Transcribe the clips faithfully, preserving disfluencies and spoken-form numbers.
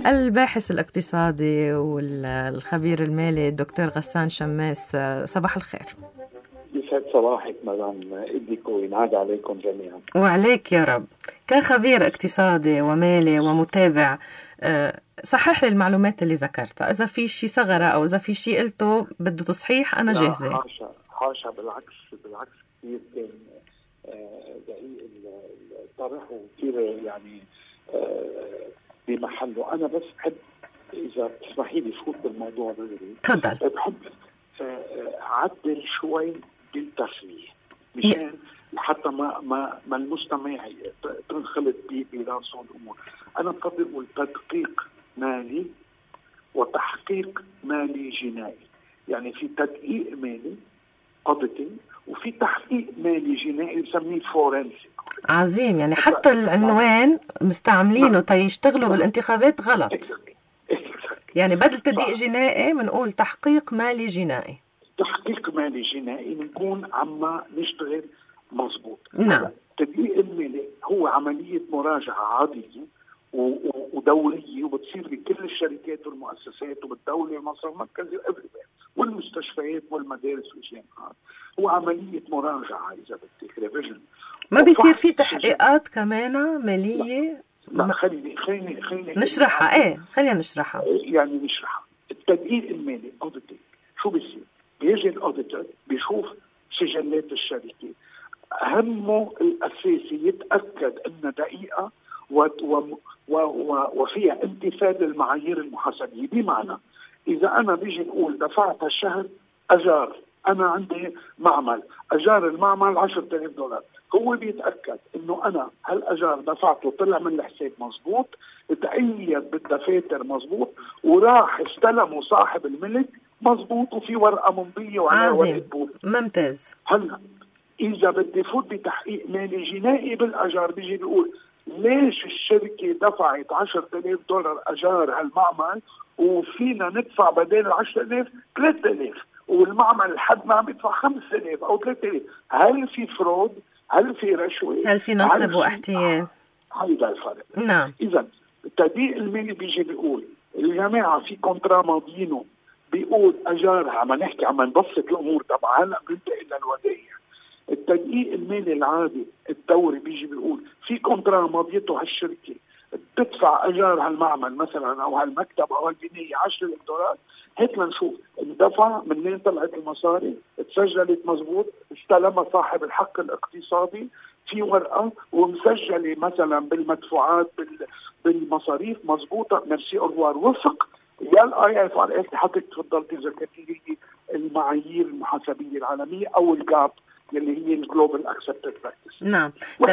الباحث الاقتصادي والخبير المالي الدكتور غسان شماس، صباح الخير. يسعد صباحك مدام إديكو، وينعاد عليكم جميعا. وعليك يا رب. كخبير اقتصادي ومالي ومتابع، صحح لي المعلومات اللي ذكرتها، إذا في شيء ثغرة أو إذا في شيء قلته بده تصحيح أنا جاهزة. حاشا حاشا بالعكس بالعكس كثير كان دقيق الطرح وكثير يعني بمحله. أنا بس بحب إذا بتسمحي لي فوت بالموضوع ده. تفضل. بحب عدل شوي بالتسمية مشان حتى ما ما ما المستمع تنخلط براسه الامور. انا بفضل اقول تدقيق مالي وتحقيق مالي جنائي. يعني في تدقيق مالي auditing وفي تحقيق مالي جنائي بسميه فورنسيك. عظيم. يعني حتى العنوان مستعملينه تيشتغلوا بالانتخابات غلط. يعني بدل تدقيق جنائي بنقول تحقيق مالي جنائي. تحقيق مالي جنائي بنكون عم نشتغل مظبوط. نعم. التدقيق المالي هو عملية مراجعة عادية ودورية وبتصير بكل الشركات والمؤسسات وبالدولة والمصرف المركزي والمستشفيات والمدارس والجامعات. هو عملية مراجعة إذا بدك ريفيجن. ما بيصير في تحقيقات كمان مالية؟ لا, لا خليني خليني خليني نشرحها. ايه خلينا نشرحها. يعني نشرحها. التدقيق المالي auditing شو بيصير؟ بيجي الاوديتور بيشوف سجلات الشركه، همه الاساسي يتاكد انها دقيقه و و و وفيها امتثال المعايير المحاسبيه. بمعنى اذا انا بيجي نقول دفعت هالشهر اجار، انا عندي معمل اجار المعمل عشرة آلاف دولار، هو بيتاكد انه انا هالاجار دفعته طلع من الحساب مزبوط، تأيد بالدفاتر مزبوط، وراح استلمه صاحب الملك مزبوط، وفي ورقه ممضيه وعليها ورقه بول. ممتاز. هلا اذا بدي فوت بتحقيق مالي جنائي بالاجار بيجي بيقول ليش الشركه دفعت عشرة آلاف دولار اجار هالمعمل وفينا ندفع بدل عشرة آلاف ثلاثة آلاف والمعمل لحد ما عم يدفع خمسة آلاف او ثلاثة آلاف؟ هل في فرود؟ هل في رشوه؟ هل في نصب واحتيال؟ هيدا الفرق. نعم. اذا التدقيق المالي بيجي بيقول الجماعه في كونترا ماضيينه بيقول اجارها، عم نحكي عم نبسط الامور طبعا، هلا بننتقل للودائع. التدقيق المالي العادي الدوري بيجي بيقول في كونترا ماضيته هالشركه بتدفع اجار هالمعمل مثلا او هالمكتب او هالبنايه عشرة آلاف دولار، هيك لنشوف اندفع، منين طلعت المصاري، اتسجلت مزبوط، استلمها صاحب الحق الاقتصادي في ورقه ومسجله مثلا بالمدفوعات بالمصاريف مزبوطه، ميرسي اوروار، وفق يا الاي اف ار اس حضرتك تفضلتي ذكرتي لي المعايير المحاسبيه العالميه او الجاب اللي هي الجلوبال اكسبتد براكتس. نعم.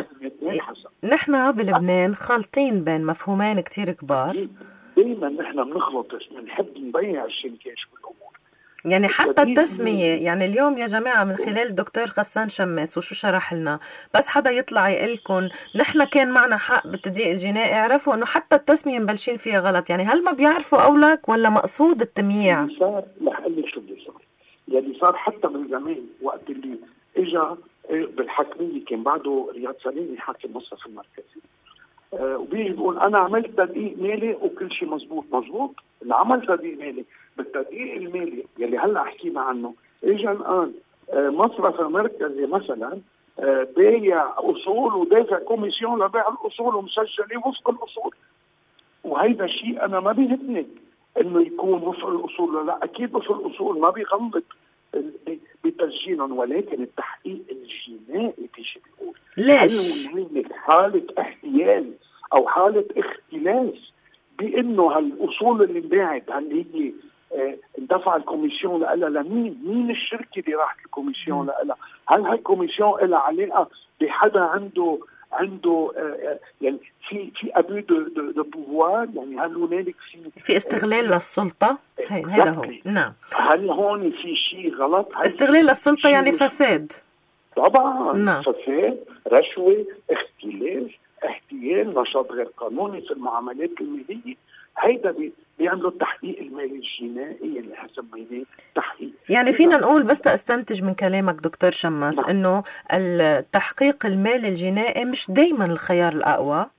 نحن بلبنان خالطين بين مفهومين كتير كبار. دايما نحن بنخلط، بنحب نبيع الشنكاش بالامور. يعني حتى التسمية، يعني اليوم يا جماعة من خلال الدكتور غسان شماس وشو شرح لنا، بس حدا يطلع يقلكن نحن كان معنا حق بالتدقيق الجنائي، عرفوا انه حتى التسمية مبلشين فيها غلط. يعني هل ما بيعرفوا اولك ولا مقصود التمييع؟ اللي صار رح اقول لك شو اللي صار. اللي صار حتى من زمان وقت اللي اجى بالحكمية كان بعده رياض سليمي حاكم مصرف المركزي، أه وبيجي بيقول انا عملت تدقيق مالي وكل شيء مزبوط. مزبوط اللي عمل تدقيق مالي بالتدقيق المالي يلي هلا حكينا عنه، اجى الان أه مصرف المركزي مثلا أه بايع اصول ودافع كوميسيون لبيع الاصول ومسجله وفق الاصول، وهيدا الشيء انا ما بيهمني انه يكون وفق الاصول. لا اكيد وفق الاصول ما بيغلط بتسجيلهم، ولكن التحقيق الجنائي بيجي بيقول ليش؟ هل حالة احتيال او حالة اختلاس بانه هالاصول اللي انباعت هل هي اه اندفع الكوميسيون لها لمين؟ مين الشركة اللي راحت الكوميسيون لها؟ هل هالكوميسيون لها علاقة بحدا عنده عنده آه يعني في في ابو دو دو بوفوار؟ يعني هل هنالك في في استغلال آه للسلطه؟ هذا هو. نعم. هل هون في شيء غلط؟ استغلال للسلطه يعني فساد طبعا. نعم. فساد، رشوه، اختلاس، احتيال، نشاط غير قانوني في المعاملات الماليه. هيدا بي بيعملوا التحقيق المالي الجنائي اللي حسب ما تحقيق. يعني فينا نقول بس تستنتج من كلامك دكتور شماس انه التحقيق المالي الجنائي مش دايما الخيار الاقوى،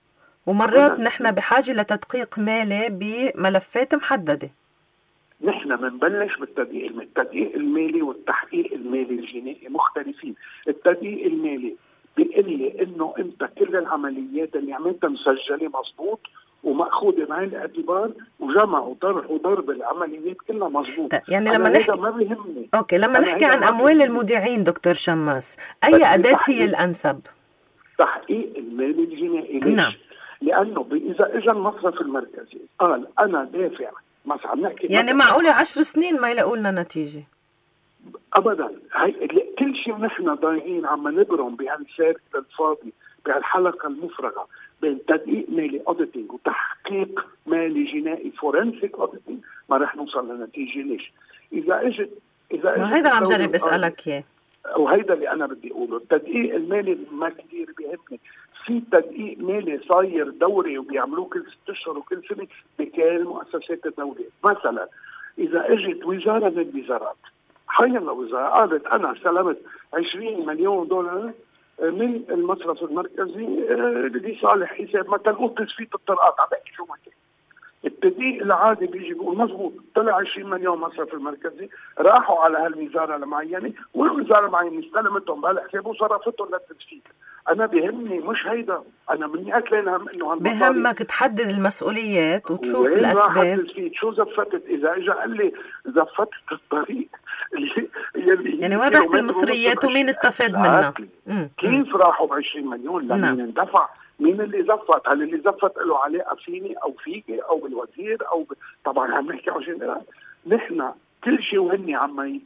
ومرات نحن بحاجة لتدقيق مالي بملفات محددة. نحن بنبلش بالتدقيق المالي، التدقيق المالي والتحقيق المالي الجنائي مختلفين. التدقيق المالي بيقول لي انه انت كل العمليات اللي عملتها مسجله مضبوط ومأخوذة بعين الاعتبار وجمع وطرح وضرب العمليات كلها مضبوط. يعني لما نحكي ما بيهمني. اوكي لما نحكي عن اموال المودعين دكتور شماس، اي اداة هي الانسب؟ تحقيق المالي الجنائي. ليش؟ نعم. لانه اذا اجى المصرف المركزي قال انا دافع مثلا عم نحكي يعني معقولة عشر سنين ما يلاقوا لنا نتيجة؟ ابدا. هي كل شيء نحن ضايعين عم نبرم بهالسير الفاضي بهالحلقه المفرغه بين تدقيق مالي اوديتنج وتحقيق مالي جنائي فورنسيك اوديتنج ما رح نوصل لنتيجه. ليش؟ اذا اجت اذا اجت ما هيدا عم جرب اسالك اياه، وهيدا اللي انا بدي اقوله. التدقيق المالي ما كثير بيهمني. في تدقيق مالي صاير دوري وبيعملوه كل ست اشهر وكل سنه بكل مؤسسات الدوله. مثلا اذا اجت وزاره من الوزارات، حي الله وزاره قالت انا استلمت عشرين مليون دولار من المصرف المركزي لصالح حساب مثلا قلت تسفيت الطرقات، عم بحكي شو ما كان. التدقيق العادي بيجي بيقول مضبوط طلع عشرين مليون مصرف المركزي راحوا على هالوزاره المعينه والوزاره المعينه استلمتهم بهالحساب وصرفتهم للتسفيت. انا بيهمني مش هيدا، انا مني اكلين هم انه هالمصاري بهمك تحدد المسؤوليات وتشوف الاسباب. شو زفتت؟ اذا اجى قال لي زفتت الطريق اللي يعني وين راحت المصريات ومين استفاد منها؟ كيف راحوا ب عشرين مليون؟ لمين اندفع؟ مين اللي زفت؟ هل اللي زفت له علاقه فيني او فيكي او بالوزير او ب... طبعا عم نحكي عن شيء. نحن كل شيء وهن عم ي...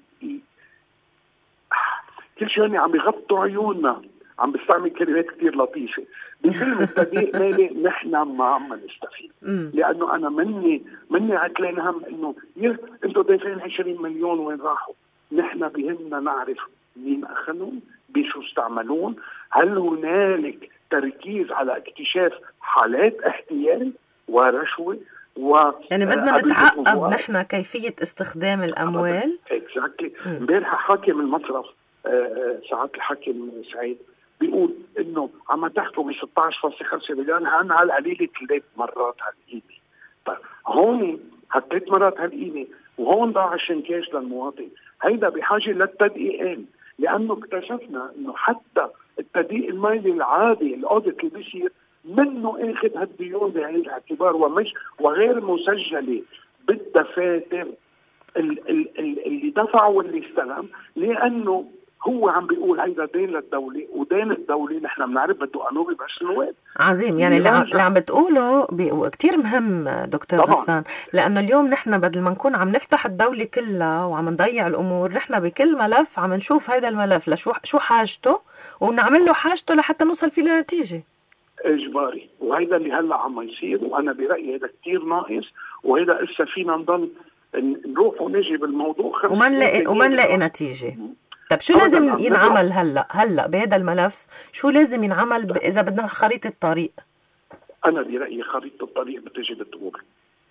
كل شيء وهن عم يغطوا عيوننا. عم بستعمل كلمات كتير لطيفه بكلمه تدقيق مالي. نحن ما عم نستفيد لانه انا مني مني عتلين هم انه انتم دافعين عشرين مليون وين راحوا. نحن بهمنا نعرف مين اخذهم، بشو استعملون، هل هنالك تركيز على اكتشاف حالات احتيال ورشوه و يعني بدنا نتعقب نحن كيفيه استخدام الاموال. اكزاكتلي. امبارح حاكم المصرف ساعات الحاكم سعيد بيقول انه عم تحكوا ب ستة عشر فاصلة خمسة مليون، هن على القليله ثلاث مرات هالقيمه. طيب هون هالثلاث مرات هالقيمه وهون ضاع الشنكاش للمواطن. هيدا بحاجه للتدقيقين، لانه اكتشفنا انه حتى التدقيق المالي العادي الاوديت اللي بيصير منه اخذ هالديون بعين الاعتبار ومش وغير مسجله بالدفاتر اللي دفع واللي استلم، لانه هو عم بيقول هيدا دين للدولة، ودين الدولة نحن بنعرف بده قانون بيبقاش الواد. عظيم. يعني اللي عم, اللي عم بتقوله بي... كتير مهم دكتور غسان، لأنه اليوم نحن بدل ما نكون عم نفتح الدولة كلها وعم نضيع الأمور، نحن بكل ملف عم نشوف هيدا الملف لشو شو حاجته ونعمل له حاجته لحتى نوصل فيه لنتيجة. إجباري. وهيدا اللي هلا عم يصير، وأنا برأيي هيدا كتير ناقص، وهيدا إسا فينا نضل نروح ونجي بالموضوع وما نلاقي وما نلاقي نتيجة. طب شو لازم ينعمل هلا هلا بهذا الملف؟ شو لازم ينعمل ب... اذا بدنا خريطه طريق؟ انا برايي خريطه الطريق بتجي بتقول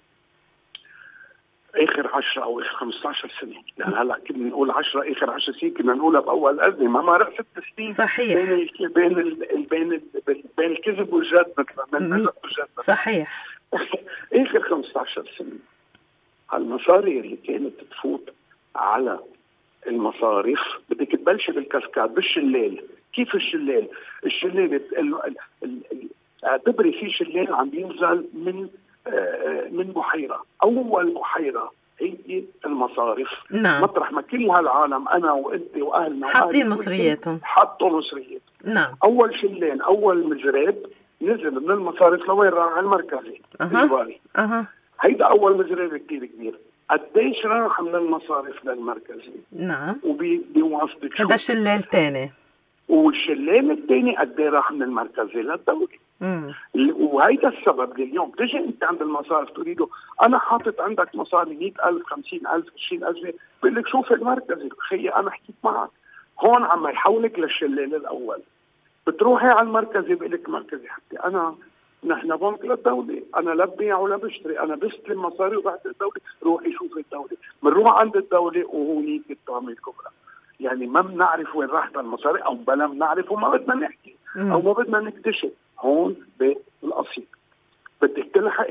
اخر عشرة او اخر خمسة عشر سنه، يعني هلا كنا نقول عشرة اخر عشر سنين كنا نقولها باول ازمه، ما مرق ست سنين. صحيح. بين ال... بين ال... بين ال... بين الكذب والجد مثلا من مي... صحيح. اخر خمسة عشر سنه هالمصاري اللي كانت تفوت على المصارف بدك تبلش بالكاسكاد بالشلال. كيف الشلال؟ الشلال اعتبري في شلال عم ينزل من من بحيره. اول بحيره هي المصارف. نعم. مطرح ما كل هالعالم انا وانت واهلنا حاطين مصرياتهم حطوا مصرياتهم. نعم. اول شلال اول مزراب نزل من المصارف لوين راح؟ على المركزي. اها اها هيدا اول مزراب كتير كبير. قديش راح من المصارف للمركزي؟ نعم. وبواسطة شو؟ هذا شلال تاني. والشلال الثاني قد ايه راح من المركزي للدولة. امم وهيدا السبب اليوم تجي انت عند المصارف تقول له انا حاطط عندك مصاري مئة ألف خمسين ألف عشرين ألف، بقول لك شوف المركزي. خيي انا حكيت معك هون عم يحولك للشلال الاول. بتروحي على المركزي بقول لك مركزي حتى انا نحن بنك للدولة، أنا لا ببيع ولا بشتري، أنا بستلم مصاري وبعد الدولة. روحي شوفي الدولة. بنروح عند الدولة وهونيك التهمة الكبرى. يعني ما بنعرف وين راحت المصاري، أو بلا بنعرف وما بدنا نحكي أو ما بدنا نكتشف. هون بالقصيد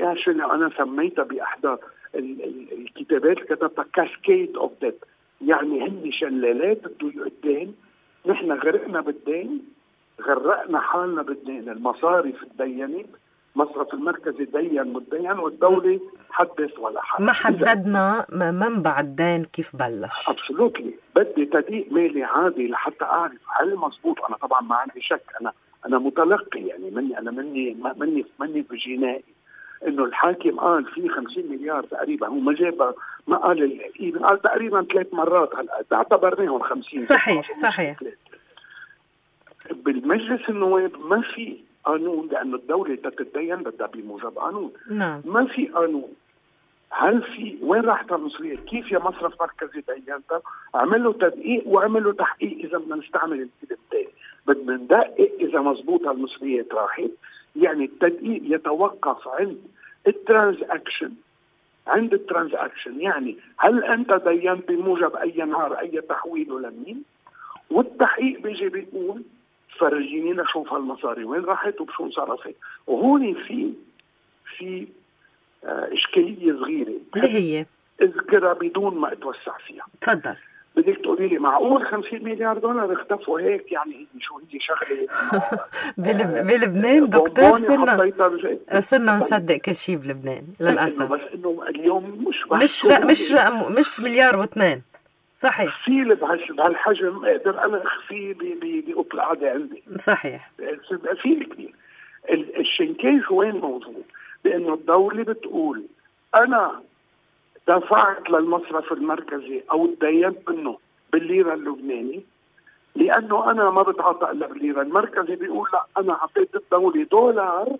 الكاش اللي انا سميتها باحدى الكتابات اللي كتبتها كاسكيد اوف ديت، يعني هن شلالات الدين. نحن غرقنا بالدين، غرقنا حالنا بالدين. المصارف تدينت، مصرف المركزي دين متدين، والدولة حدث ولا حدث. ما حددنا منبع الدين كيف بلش. ابسولوتلي. بدي تدقيق مالي عادي لحتى اعرف هل مزبوط. انا طبعا ما عندي شك، انا انا متلقي يعني مني انا مني مني مني بجنائي انه الحاكم قال في خمسين مليار تقريبا، هو ما جاب ما قال القيمه، قال تقريبا ثلاث مرات، هلا اعتبرناهم خمسين. صحيح صحيح. بالمجلس النواب ما في قانون، لانه الدوله تتدين بدها بموجب قانون. نعم. ما في قانون. هل في وين راحت المصرية؟ كيف يا مصرف مركزي دينتها؟ عملوا تدقيق وعملوا تحقيق اذا بدنا نستعمل الكلمتين. بدنا ندقق اذا مزبوطه المصريات راحت. يعني التدقيق يتوقف عند الترانزاكشن، عند الترانزاكشن يعني هل انت دينت بموجب اي نهار اي تحويل ولمين؟ والتحقيق بيجي بيقول فرجيني نشوف هالمصاري وين راحت وبشو انصرفت. وهون في في آه اشكاليه صغيره اللي هي اذكرها بدون ما اتوسع فيها. تفضل. بدك تقولي لي معقول خمسين مليار دولار اختفوا هيك؟ يعني شو هي شغله بلبنان دكتور صرنا صرنا نصدق كل شيء بلبنان للاسف. بس انه اليوم مش مش مش مش مليار واثنين. صحيح. في بهالحجم اقدر انا اخفيه بقطع قاعده عندي. صحيح. في كبير. الشنكيش وين موجود؟ بانه الدوله بتقول انا دفعت للمصرف المركزي او تدينت منه بالليره اللبناني لانه انا ما بتعاطى الا بالليره. المركزي بيقول لا، انا اعطيت الدوله دولار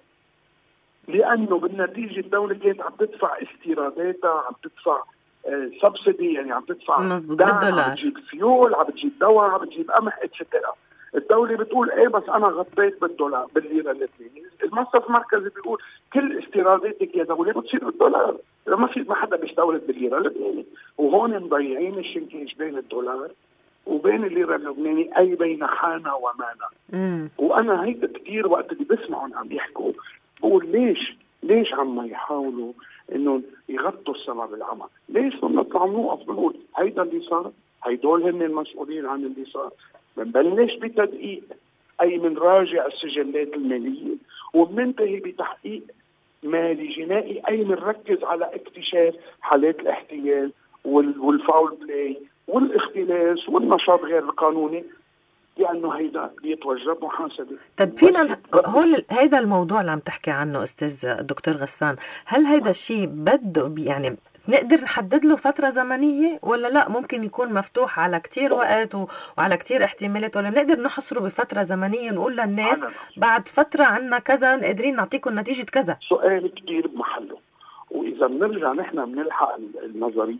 لانه بالنتيجه الدوله كانت عم تدفع استيراداتها، عم تدفع سبسيدي، يعني عم تدفع دعم، عم تجيب فيول، عم تجيب دواء، عم تجيب قمح اتسترا. الدولة بتقول ايه بس انا غطيت بالدولار بالليرة اللبنانية. المصرف المركزي بيقول كل استيراداتك يا دولة بتصير بالدولار، ما في ما حدا بيستورد بالليرة اللبنانية. وهون مضيعين الشنكيش بين الدولار وبين الليرة اللبنانية، اي بين حانا ومانا. مم. وانا هيك كثير وقت اللي بسمعهم عم يحكوا بقول ليش ليش عم يحاولوا انه يغطوا السبب العمى؟ ليش بنطلع نوقف بنقول هيدا اللي صار، هيدول هن المسؤولين عن اللي صار. بنبلش بتدقيق اي بنراجع السجلات الماليه، وبننتهي بتحقيق مالي جنائي اي بنركز على اكتشاف حالات الاحتيال والفاول بلاي والاختلاس والنشاط غير القانوني، لانه هيدا بيتوجب محاسبه. طب فينا هول هيدا الموضوع اللي عم تحكي عنه استاذ الدكتور غسان، هل هيدا الشيء بده يعني نقدر نحدد له فترة زمنية ولا لا ممكن يكون مفتوح على كتير وقت وعلى كتير احتمالات، ولا بنقدر نحصره بفترة زمنية نقول للناس بعد فترة عنا كذا قادرين نعطيكم نتيجة كذا؟ سؤال كتير بمحله. وإذا بنرجع نحن بنلحق النظرية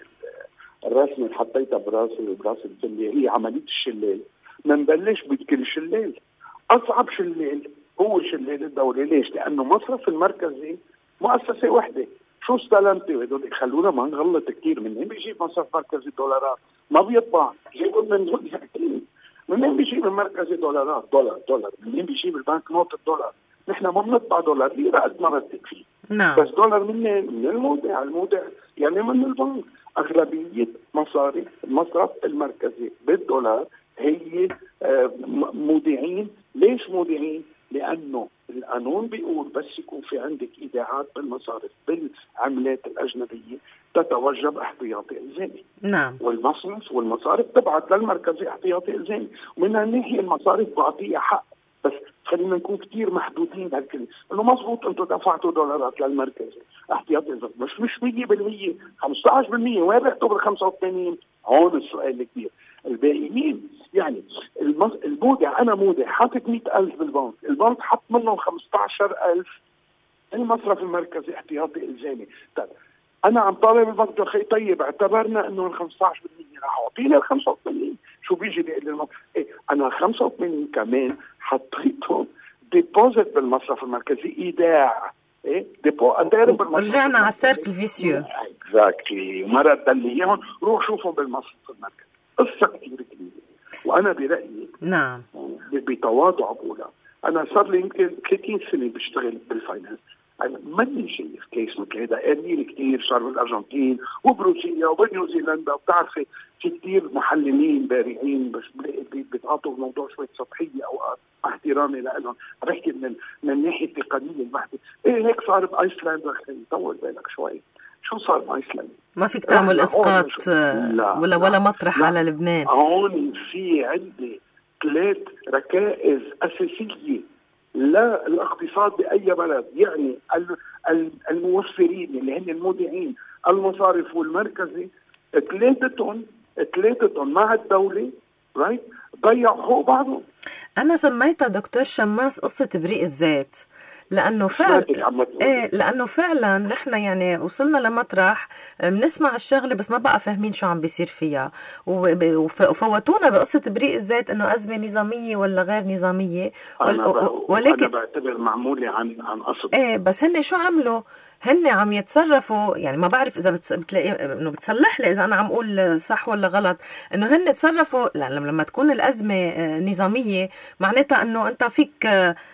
الرسمة اللي حطيتها براسي وبراس الدنيا هي عملية الشلال. منبلش بكل شلال. أصعب شلال هو شلال الدولة. ليش؟ لأنه مصرف المركزي مؤسسة واحدة. شو استلمتي؟ وهدول خلونا ما نغلط كثير. منين بيجيب مصرف مركزي الدولارات؟ ما بيطبع، جيبوا من دول. منين بيجيب المركزي دولارات؟ دولار دولار. منين بيجيب البنك نوت الدولار؟ نحن ما بنطبع دولار ليرة قد ما بدك فيه. نعم. بس دولار من من المودع، المودع يعني من البنك. أغلبية مصاري المصرف المركزي بالدولار هي مودعين. ليش مودعين؟ لأنه القانون بيقول بس يكون في عندك إيداعات بالمصارف بالعملات الأجنبية تتوجب احتياطي إلزامي. نعم. والمصرف والمصارف تبعت للمركزي احتياطي إلزامي. ومن هالناحية المصارف بعطيها حق، بس خلينا نكون كتير محدودين بهالكلمة. إنه مزبوط أنتم دفعتوا دولارات للمركزي احتياطي إلزامي، مش مش مية بالمية، خمسة عشر بالمية. وين رحتوا بال خمسة وثمانين؟ هون السؤال الكبير. الباقيين يعني المودع، أنا مودع حاطط مئة ألف بالبنك، البنك حط منهم خمسة عشر ألف المصرف المركزي احتياطي إلزامي. طيب أنا عم طالب البنك يا أخي طيب اعتبرنا إنه ال خمسة عشر بالمية راح أعطيني ال خمسة وثمانين. شو بيجي بيقول لي إيه؟ أنا خمسة وثمانين كمان حطيتهم ديبوزيت بالمصرف المركزي، إيداع. إيه ديبو أدارب بالمصرف. رجعنا على السيركل فيسيو. إكزاكتلي. ومرة دل إياهم روح شوفهم بالمصرف المركزي. قصة كتير كبيرة. وأنا برأيي نعم بتواضع بقولها، أنا صار لي يمكن ثلاثين سنة بشتغل بالفاينانس. أنا ماني شايف كيس مثل هذا قليل كثير صار بالأرجنتين وبروسيا وبنيوزيلندا، وبتعرفي في كثير محللين بارعين بس بيتعاطوا الموضوع شوي سطحية أوقات مع احترامي لهم، بحكي من من الناحية التقنية البحثة. إيه هيك صار بأيسلندا، أخي طول بالك شوي، شو صار بأيسلندا؟ ما فيك تعمل اسقاط لا ولا ولا مطرح لا على لبنان. هون في عندي ثلاث ركائز أساسية للاقتصاد بأي بلد، يعني الموفرين اللي هن المودعين، المصارف والمركزي، ثلاثتهم ثلاثتهم مع الدولة رايت ضيعوا حقوق بعضهم. أنا سميتها دكتور شماس قصة بريق الزيت، لأنه فعلا إيه لأنه فعلا نحن يعني وصلنا لمطرح بنسمع الشغلة بس ما بقى فاهمين شو عم بيصير فيها، وفوتونا بقصة بريق الزيت إنه أزمة نظامية ولا غير نظامية. أنا ولكن أنا بعتبر معمولة عن عن قصد. إيه بس هن شو عملوا؟ هن عم يتصرفوا، يعني ما بعرف اذا بتلاقي انه بتصلح لي اذا انا عم اقول صح ولا غلط، انه هن تصرفوا لما تكون الازمه نظاميه معناتها انه انت فيك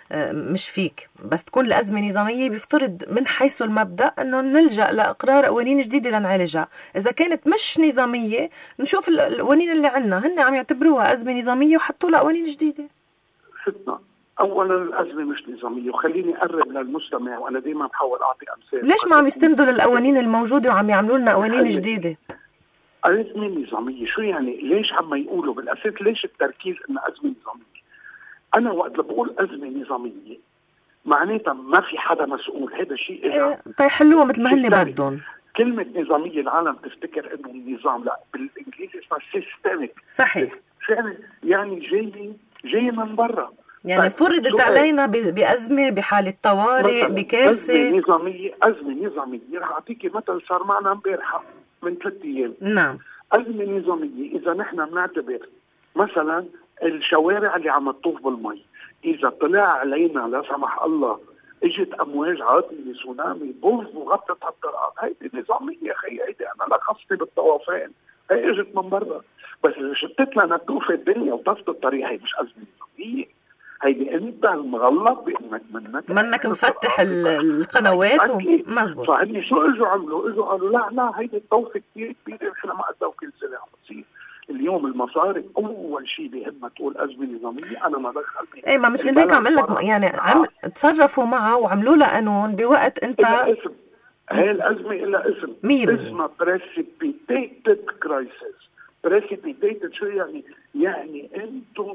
مش فيك بس تكون الازمه نظاميه، بيفترض من حيث المبدا انه نلجا لاقرار قوانين جديده لنعالجها. اذا كانت مش نظاميه نشوف القوانين اللي عندنا، هن عم يعتبروها ازمه نظاميه وحطوا لها قوانين جديده. فتنا اولا الازمه مش نظاميه، وخليني اقرب للمستمع وانا دايما بحاول اعطي امثله. ليش ما عم يستندوا للقوانين الموجوده وعم يعملوا لنا قوانين جديده؟ ازمه نظاميه شو يعني؟ ليش عم يقولوا بالاساس ليش التركيز انها ازمه نظاميه؟ انا وقت اللي بقول ازمه نظاميه معناتها ما في حدا مسؤول، هذا شيء إيه طيحلوها مثل ما هن بدهم. كلمه نظاميه العالم تفتكر انه النظام، لا بالانجليزي اسمها سيستميك. صحيح. يعني يعني جاي جاي من برا، يعني فرضت علينا بأزمة، بحالة طوارئ، بكارثة. أزمة نظامية أزمة نظامية رح أعطيكي مثل صار معنا امبارحة من ثلاث أيام. نعم. أزمة نظامية إذا نحن بنعتبر مثلا الشوارع اللي عم تطوف بالمي، إذا طلع علينا لا سمح الله اجت أمواج عاطلة سونامي بوف وغطت هالطرقات، هيدي نظامية يا أخي، هيدي أنا لا خصني بالطوافين، هي اجت من برا. بس إذا شتت لنا تطوف الدنيا وطفت الطريق، هي مش أزمة نظامية، هيدي انت المغلط بانك منك منك مفتح القنوات. مزبوط. فهني شو اجوا عملوا؟ اجوا قالوا لا لا هيدي الطوفه كثير كبيره، نحن ما قدها وكل سنه عم بتصير. اليوم المصاري اول شيء بهمها تقول ازمه نظاميه، انا ما دخلني. ايه ما مش هيك عم اقول لك، يعني عم تصرفوا معها وعملوا لها قانون بوقت انت اسم هي الازمه الا اسم اسمها بريسيبيتيتد كرايسيس. بريسيبيتيتد شو يعني؟ يعني انتم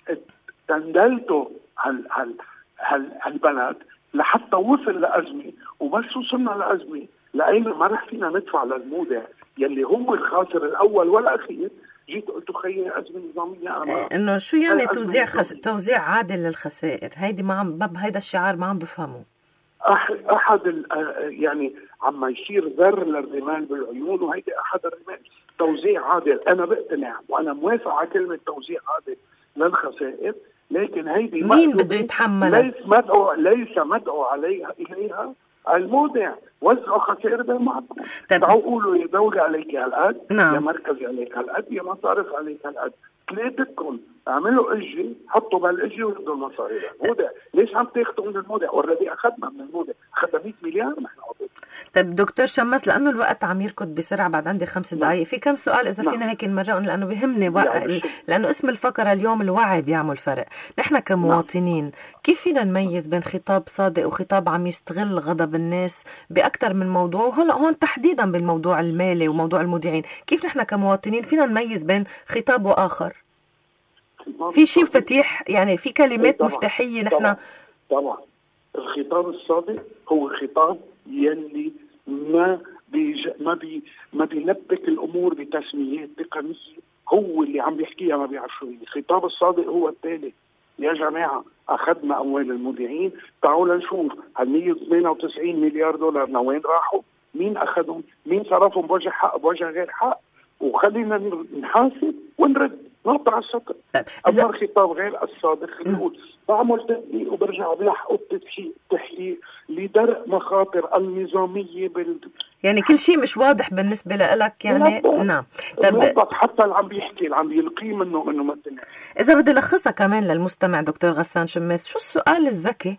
تندلتوا هال هال هال هالبلد لحتى وصل لأزمة، وبس وصلنا لأزمة لقينا ما رح فينا ندفع للمودع يلي هو الخاسر الأول والأخير. جيت قلت خيي أزمة نظامية. أنا إنه شو يعني توزيع خس... توزيع عادل للخسائر؟ هيدي ما عم بب هيدا الشعار ما عم بفهمه. أحد أحد ال... يعني عم يصير ذر للرمال بالعيون، وهيدي أحد الرمال. توزيع عادل أنا بقتنع وأنا موافق على كلمة توزيع عادل للخسائر، لكن هيدي مين بده يتحملها؟ ليس مدعو ليس مدعو عليها اليها المودع. وزعوا خسائر بالمعقول. تعالوا قولوا يا دولة عليك هالقد، نعم. يا مركز عليك هالقد، يا مصارف عليك هالقد، ثلاثتكم اعملوا اجي حطوا بالاجي وردوا المصاري للمودع. ليش عم تاخذوا من المودع؟ اوريدي اخذنا من المودع، اخذنا مئة مليار نحن عطينا. طيب دكتور شماس، لانه الوقت عم يركض بسرعه، بعد عندي خمس دقائق، في كم سؤال اذا فينا هيك نمرقهم لانه بهمني وق... لانه اسم الفقره اليوم الوعي بيعمل فرق. نحن كمواطنين كيف فينا نميز بين خطاب صادق وخطاب عم يستغل غضب الناس باكثر من موضوع، وهون هون تحديدا بالموضوع المالي وموضوع المودعين؟ كيف نحن كمواطنين فينا نميز بين خطاب واخر؟ في شيء فتيح يعني، في كلمات طبعًا. مفتاحيه نحن طبعا طبعا الخطاب الصادق هو خطاب يلي ما بيج... ما بي ما بيلبك الامور بتسميات تقنيه، هو اللي عم بيحكيها ما بيعرف شو هي. الخطاب الصادق هو التالي: يا جماعه اخذنا اموال المودعين، تعالوا نشوف هال مئة وثمانية وتسعين مليار دولار وين راحوا؟ مين اخذهم؟ مين صرفهم بوجه حق بوجه غير حق؟ وخلينا نحاسب ونرد، نقطع السطر. أما الخطاب غير الصادق يقول بعمل تحقيق وبرجع بلحقه التحقيق تحقيق لدرء مخاطر النظامية بال... يعني كل شيء مش واضح بالنسبة لك يعني. نعم. طب حتى اللي عم بيحكي اللي عم يلقيه منه منه مثلا. إذا بدي لخصها كمان للمستمع دكتور غسان شماس، شو السؤال الذكي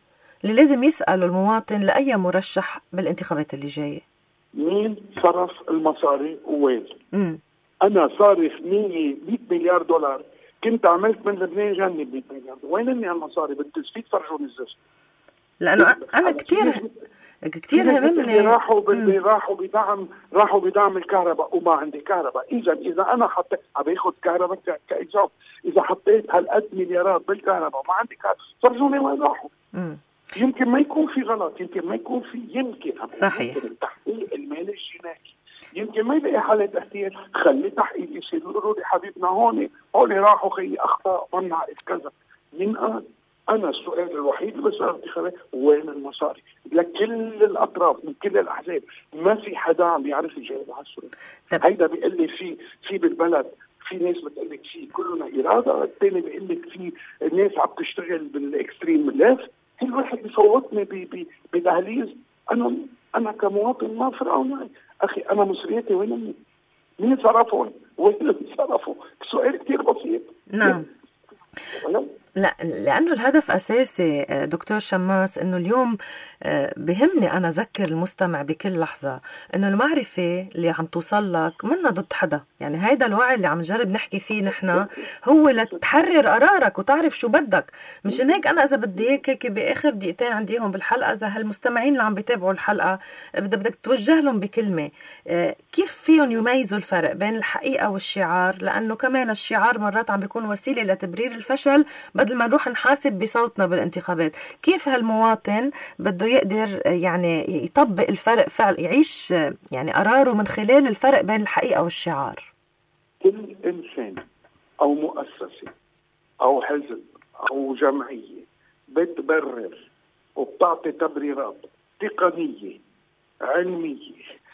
اللي لازم يسأله المواطن لأي مرشح بالانتخابات اللي جاية. مين صرف المصاري ووين؟ امم انا صارف مية مليار دولار، كنت عملت من لبنان جنب مية مليار دولار، وين اني هالمصاري؟ بالتثبيت فرجوني الزفت. لأنه أنا كتير كتير هممني راحوا بدي راحوا بدعم راحوا بدعم الكهرباء وما عندي كهرباء. اذا اذا انا حطيت عم باخذ كهرباء كاكزام، اذا حطيت هالقد مليارات بالكهرباء وما عندي كهرباء، فرجوني وين راحوا. مم. يمكن ما يكون في غلط، يمكن ما يكون في يمكن صحيح يمكن التحقيق المالي الجنائي، يمكن ما يلاقي حالة احتيال، خلي تحقيق يصير. يقولوا لي حبيبنا هون هون راحوا خي اخطاء ما نعرف كذا. مين قال؟ انا السؤال الوحيد اللي بسأل الانتخابات وين المصاري؟ لكل الاطراف من كل الاحزاب ما في حدا عم يعرف يجاوب على السؤال. هيدا بيقول لي في في بالبلد في ناس بتقول لك في كلنا اراده، الثاني بيقول لك في ناس عم تشتغل بالاكستريم ليفت، كل واحد بفوتني بدهليز. انا انا كمواطن ما فرقوا معي، اخي انا مصرياتي وين مني؟ مين صرفهم؟ وين اللي صرفوا؟ سؤال كثير بسيط. نعم. لا، لأنه الهدف أساسي دكتور شماس أنه اليوم بهمني أنا أذكر المستمع بكل لحظة أنه المعرفة اللي عم توصل لك منا ضد حدا. يعني هيدا الوعي اللي عم نجرب نحكي فيه نحن هو لتحرر قرارك وتعرف شو بدك. مشان هيك أنا إذا بدي هيك هيك بآخر دقيقتين عنديهم بالحلقة، إذا هالمستمعين اللي عم بيتابعوا الحلقة بدك توجه لهم بكلمة كيف فيهم يميزوا الفرق بين الحقيقة والشعار، لأنه كمان الشعار مرات عم بيكون وسيلة لتبرير الفشل بدل ما نروح نحاسب بصوتنا بالانتخابات. كيف هالمواطن بده يقدر يعني يطبق الفرق فعل، يعيش يعني قراره من خلال الفرق بين الحقيقة والشعار؟ كل إنسان أو مؤسسة أو حزب أو جمعية بتبرر وبتعطي تبريرات تقنية علمية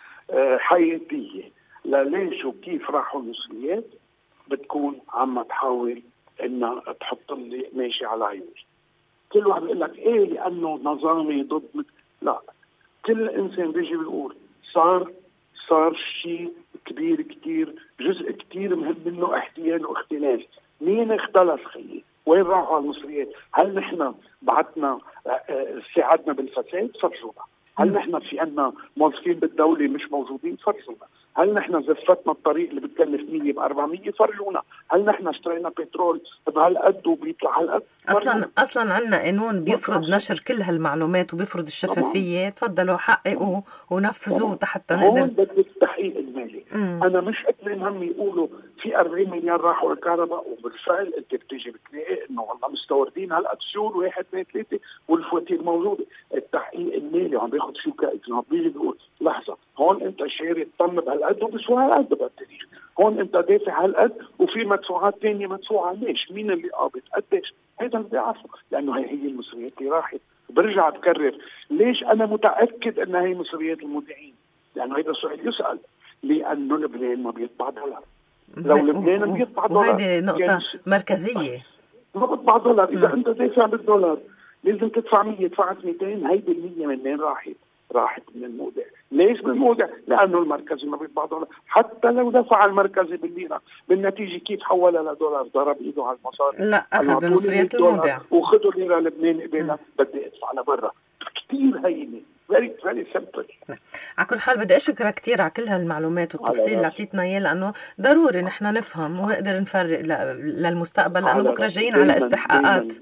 حياتية لليش وكيف راحوا المصريات، بتكون عم تحاول انها تحط لي ماشي على عيوش. كل واحد بيقول لك ايه لانه نظامي ضد. لا، كل انسان بيجي بيقول صار صار شيء كبير كتير، جزء كتير مهم منه احتيال واختلاف. مين اختلف خيي؟ وين راحوا المصريات؟ هل نحن بعتنا ساعدنا بالفساد؟ فرجونا. هل نحن في عنا موظفين بالدولة مش موجودين؟ فرجونا. هل نحن زفتنا الطريق اللي بتكلف مية بأربعمية؟ فرجونا. هل نحن اشترينا بترول بهالقد وبيطلع هالقد؟ اصلا اصلا عندنا قانون بيفرض نشر كل هالمعلومات وبيفرض الشفافيه. تفضلوا حققوا ونفذوه حتى نقدر. هون بدك التحقيق المالي. مم. انا مش قد هم يقولوا في أربعين مليار راحوا الكهرباء، وبالفعل انت بتيجي بتلاقي انه والله مستوردين هالقد سيول واحد اثنين ثلاثه والفواتير موجوده. التحقيق المالي عم بياخذ شو كاكزامبل، بيجي بيقول لحظه هون انت شاري الطن بهالقد وبسوى هالقد بالتاريخ، هون انت دافع هالقد وفي مدفوعات ثانيه مدفوعه. ليش؟ مين اللي قابض؟ قديش؟ هذا اللي بيعرفه، لانه هي هي المصريات اللي راحت. برجع بكرر، ليش انا متاكد انها هي مصريات المودعين؟ لانه هذا السؤال يسال. لانه لبنان ما بيطبع دولار. لو لبنان بيطبع دولار، وهذه نقطه مركزيه، ما بيطبع دولار. اذا م. انت دافع بالدولار لازم تدفع مية، دفعت مئتين، هيدي المية منين راحت؟ راحت من المودع. ليش من المودع؟ لانه المركزي ما بيطبع دولار. حتى لو دفع المركزي بالليره، بالنتيجه كيف حولها لدولار؟ ضرب ايده على المصاري. لا، اخذ بمصريات المودع وخذوا ليره لبنان قبالها، بدي ادفع لبرا. كثير هينه، فيري فيري سمبل. على كل حال بدي اشكرك كثير على كل هالمعلومات والتفصيل اللي اعطيتنا اياه، لانه ضروري نحن نفهم ونقدر نفرق للمستقبل، لانه بكره جايين على استحقاقات.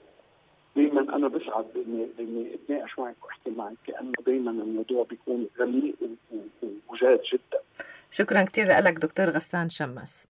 دايما انا بسعد اني اني اتناقش معك واحكي معك، لانه دايما الموضوع بيكون غليق وجاد جدا. شكرا كثير لك دكتور غسان شماس.